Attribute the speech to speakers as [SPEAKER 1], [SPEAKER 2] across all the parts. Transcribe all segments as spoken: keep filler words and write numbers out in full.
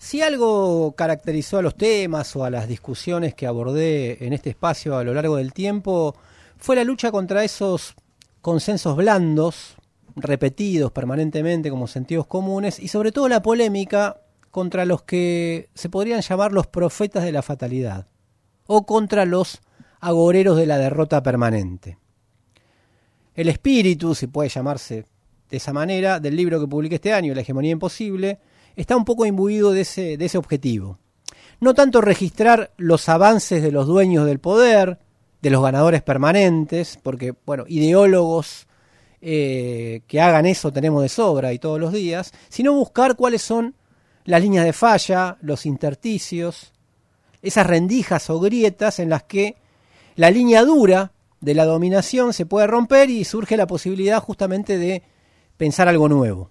[SPEAKER 1] Si algo caracterizó a los temas o a las discusiones que abordé en este espacio a lo largo del tiempo, fue la lucha contra esos consensos blandos, repetidos permanentemente como sentidos comunes, y sobre todo la polémica contra los que se podrían llamar los profetas de la fatalidad, o contra los agoreros de la derrota permanente. El espíritu, si puede llamarse de esa manera, del libro que publiqué este año, La hegemonía imposible, está un poco imbuido de ese, de ese objetivo. No tanto registrar los avances de los dueños del poder, de los ganadores permanentes, porque, bueno, ideólogos eh, que hagan eso tenemos de sobra y todos los días, sino buscar cuáles son las líneas de falla, los intersticios, esas rendijas o grietas en las que la línea dura de la dominación se puede romper y surge la posibilidad justamente de pensar algo nuevo.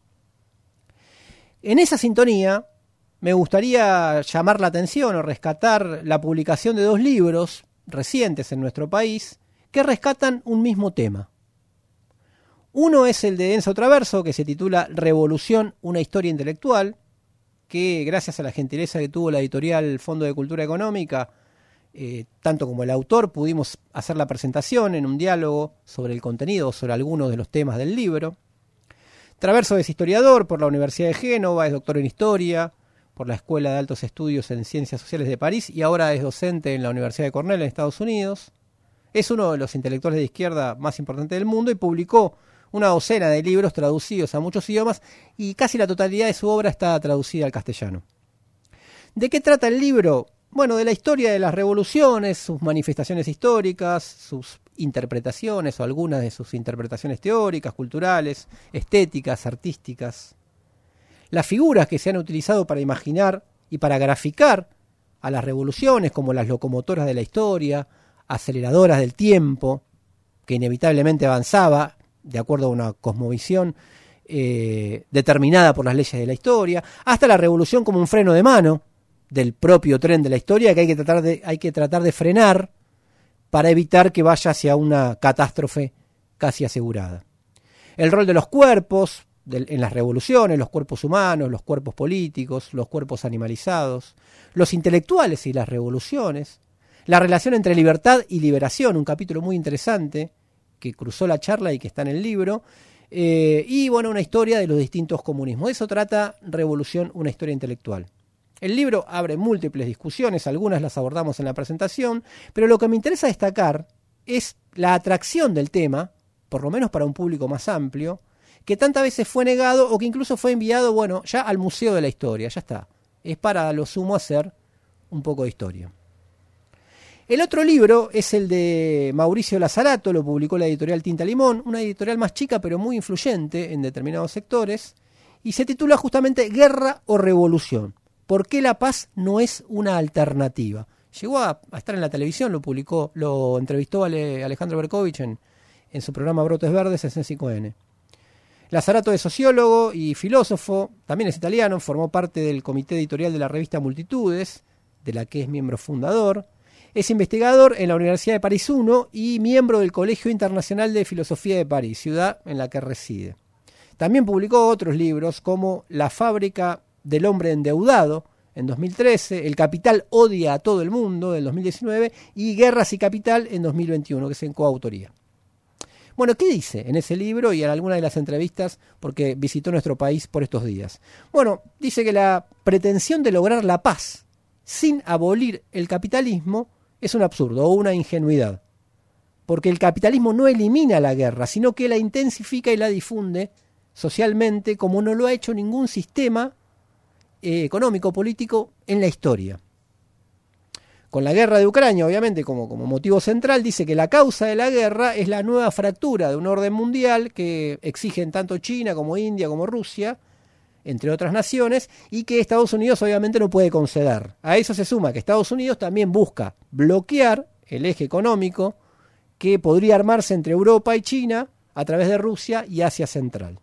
[SPEAKER 1] En esa sintonía me gustaría llamar la atención o rescatar la publicación de dos libros recientes en nuestro país que rescatan un mismo tema. Uno es el de Enzo Traverso, que se titula Revolución, una historia intelectual, que gracias a la gentileza que tuvo la editorial Fondo de Cultura Económica, eh, tanto como el autor, pudimos hacer la presentación en un diálogo sobre el contenido o sobre algunos de los temas del libro. Traverso es historiador por la Universidad de Génova, es doctor en Historia por la Escuela de Altos Estudios en Ciencias Sociales de París y ahora es docente en la Universidad de Cornell en Estados Unidos. Es uno de los intelectuales de izquierda más importantes del mundo y publicó una docena de libros traducidos a muchos idiomas y casi la totalidad de su obra está traducida al castellano. ¿De qué trata el libro? Bueno, de la historia de las revoluciones, sus manifestaciones históricas, sus interpretaciones o algunas de sus interpretaciones teóricas, culturales, estéticas, artísticas. Las figuras que se han utilizado para imaginar y para graficar a las revoluciones, como las locomotoras de la historia, aceleradoras del tiempo, que inevitablemente avanzaba de acuerdo a una cosmovisión eh, determinada por las leyes de la historia, hasta la revolución como un freno de mano del propio tren de la historia que hay que tratar de, hay que tratar de frenar para evitar que vaya hacia una catástrofe casi asegurada. El rol de los cuerpos de, en las revoluciones, los cuerpos humanos, los cuerpos políticos, los cuerpos animalizados, los intelectuales y las revoluciones, la relación entre libertad y liberación, un capítulo muy interesante que cruzó la charla y que está en el libro, eh, y bueno, una historia de los distintos comunismos. De eso trata Revolución, una historia intelectual. El libro abre múltiples discusiones, algunas las abordamos en la presentación, pero lo que me interesa destacar es la atracción del tema, por lo menos para un público más amplio, que tantas veces fue negado o que incluso fue enviado, bueno, ya al Museo de la Historia, ya está. Es para lo sumo hacer un poco de historia. El otro libro es el de Mauricio Lazarato, lo publicó la editorial Tinta Limón, una editorial más chica pero muy influyente en determinados sectores, y se titula justamente Guerra o Revolución. ¿Por qué la paz no es una alternativa? Llegó a, a estar en la televisión, lo publicó, lo entrevistó Ale, Alejandro Berkovich en, en su programa Brotes Verdes en C cinco N. Lazarato es sociólogo y filósofo, también es italiano, formó parte del comité editorial de la revista Multitudes, de la que es miembro fundador. Es investigador en la Universidad de París uno y miembro del Colegio Internacional de Filosofía de París, ciudad en la que reside. También publicó otros libros como La fábrica del hombre endeudado, en dos mil trece, El capital odia a todo el mundo, del dos mil diecinueve, y Guerras y capital, en dos mil veintiuno, que es en coautoría. Bueno, ¿qué dice en ese libro y en alguna de las entrevistas, porque visitó nuestro país por estos días? Bueno, dice que la pretensión de lograr la paz sin abolir el capitalismo es un absurdo o una ingenuidad, porque el capitalismo no elimina la guerra, sino que la intensifica y la difunde socialmente como no lo ha hecho ningún sistema eh, económico político en la historia. Con la guerra de Ucrania, obviamente, como, como motivo central, dice que la causa de la guerra es la nueva fractura de un orden mundial que exigen tanto China como India como Rusia, entre otras naciones, y que Estados Unidos obviamente no puede conceder. A eso se suma que Estados Unidos también busca bloquear el eje económico que podría armarse entre Europa y China a través de Rusia y Asia Central.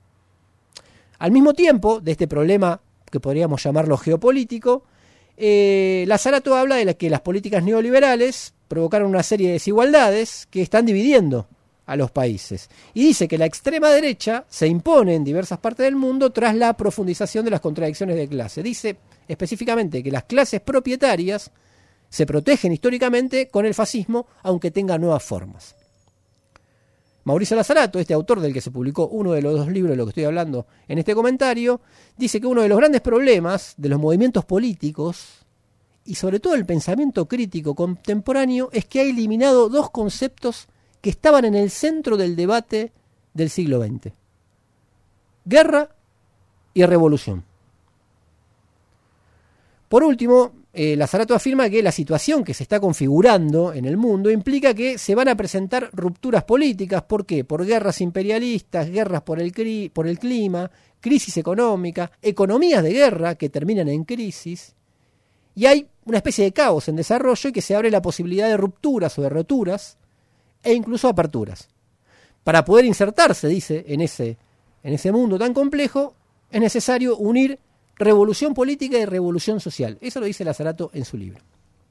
[SPEAKER 1] Al mismo tiempo, de este problema que podríamos llamarlo geopolítico, eh, Lazarato habla de la que las políticas neoliberales provocaron una serie de desigualdades que están dividiendo a los países. Y dice que la extrema derecha se impone en diversas partes del mundo tras la profundización de las contradicciones de clase. Dice específicamente que las clases propietarias se protegen históricamente con el fascismo, aunque tenga nuevas formas. Mauricio Lazarato, este autor del que se publicó uno de los dos libros de lo que estoy hablando en este comentario, dice que uno de los grandes problemas de los movimientos políticos y sobre todo el pensamiento crítico contemporáneo es que ha eliminado dos conceptos que estaban en el centro del debate del siglo veinte. Guerra y revolución. Por último, eh, Lazarato afirma que la situación que se está configurando en el mundo implica que se van a presentar rupturas políticas. ¿Por qué? Por guerras imperialistas, guerras por el, cri- por el clima, crisis económica, economías de guerra que terminan en crisis. Y hay una especie de caos en desarrollo y que se abre la posibilidad de rupturas o de roturas e incluso aperturas. Para poder insertarse, dice, en ese, en ese mundo tan complejo, es necesario unir revolución política y revolución social. Eso lo dice Lazarato en su libro.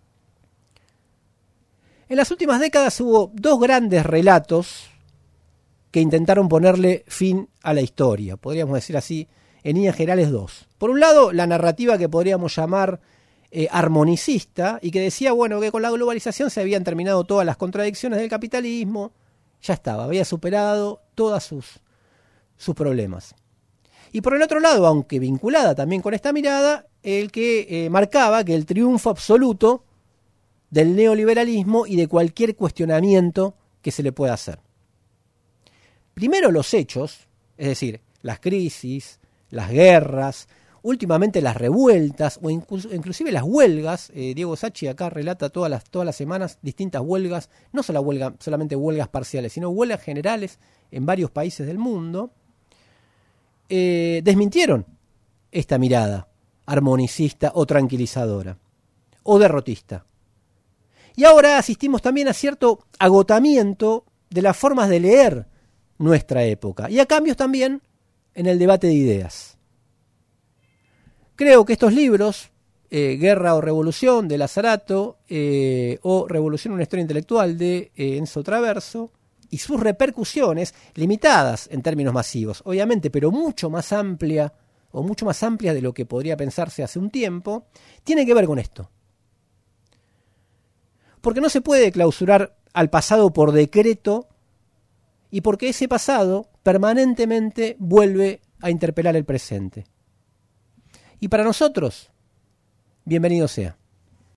[SPEAKER 1] En las últimas décadas hubo dos grandes relatos que intentaron ponerle fin a la historia. Podríamos decir así, en líneas generales dos. Por un lado, la narrativa que podríamos llamar Eh, armonicista y que decía, bueno, que con la globalización se habían terminado todas las contradicciones del capitalismo, ya estaba, había superado todos sus, sus problemas. Y por el otro lado, aunque vinculada también con esta mirada, el que eh, marcaba que el triunfo absoluto del neoliberalismo y de cualquier cuestionamiento que se le pueda hacer. Primero los hechos, es decir, las crisis, las guerras, últimamente las revueltas o inclusive las huelgas. eh, Diego Sacchi acá relata todas las, todas las semanas distintas huelgas, no solo huelga, solamente huelgas parciales, sino huelgas generales en varios países del mundo, eh, desmintieron esta mirada armonicista o tranquilizadora o derrotista. Y ahora asistimos también a cierto agotamiento de las formas de leer nuestra época y a cambios también en el debate de ideas. Creo que estos libros, eh, Guerra o Revolución de Lazarato eh, o Revolución, una historia intelectual de eh, Enzo Traverso, y sus repercusiones, limitadas en términos masivos, obviamente, pero mucho más amplia o mucho más amplia de lo que podría pensarse hace un tiempo, tiene que ver con esto. Porque no se puede clausurar al pasado por decreto y porque ese pasado permanentemente vuelve a interpelar el presente. Y para nosotros, bienvenido sea.